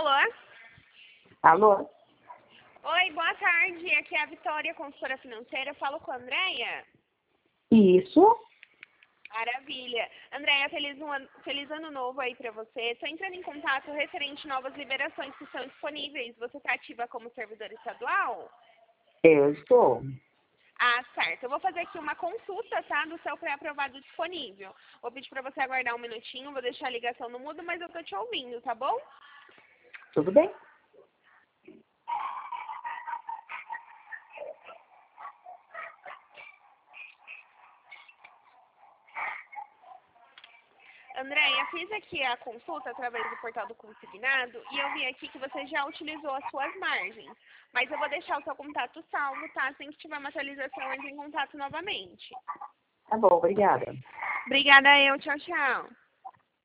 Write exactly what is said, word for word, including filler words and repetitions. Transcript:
Alô? Alô? Oi, boa tarde. Aqui é a Vitória, consultora financeira. Eu falo com a Andréia? Isso? Maravilha. Andréia, feliz, um ano, feliz ano novo aí pra você. Estou entrando em contato referente a novas liberações que estão disponíveis. Você está ativa como servidora estadual? Eu estou. Ah, certo. Eu vou fazer aqui uma consulta, tá? Do seu pré-aprovado disponível. Vou pedir para você aguardar um minutinho, vou deixar a ligação no mudo, mas eu tô te ouvindo, tá bom? Tudo bem? Andréia, fiz aqui a consulta através do portal do consignado e eu vi aqui que você já utilizou as suas margens. Mas eu vou deixar o seu contato salvo, tá? Assim que tiver uma atualização, entre em contato novamente. Tá bom, obrigada. Obrigada eu. Tchau, tchau.